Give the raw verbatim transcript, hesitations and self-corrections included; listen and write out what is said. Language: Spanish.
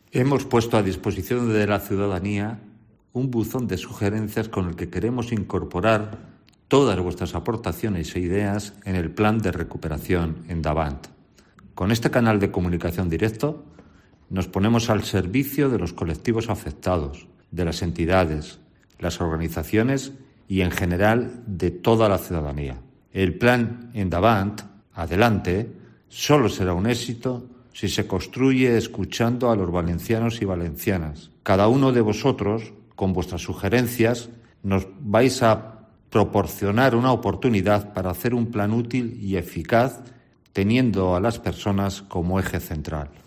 Hemos puesto a disposición de la ciudadanía un buzón de sugerencias con el que queremos incorporar todas vuestras aportaciones e ideas en el plan de recuperación Endavant. Con este canal de comunicación directo nos ponemos al servicio de los colectivos afectados, de las entidades, las organizaciones y, en general, de toda la ciudadanía. El plan Endavant, adelante, solo será un éxito si se construye escuchando a los valencianos y valencianas. Cada uno de vosotros, con vuestras sugerencias, nos vais a proporcionar una oportunidad para hacer un plan útil y eficaz, teniendo a las personas como eje central.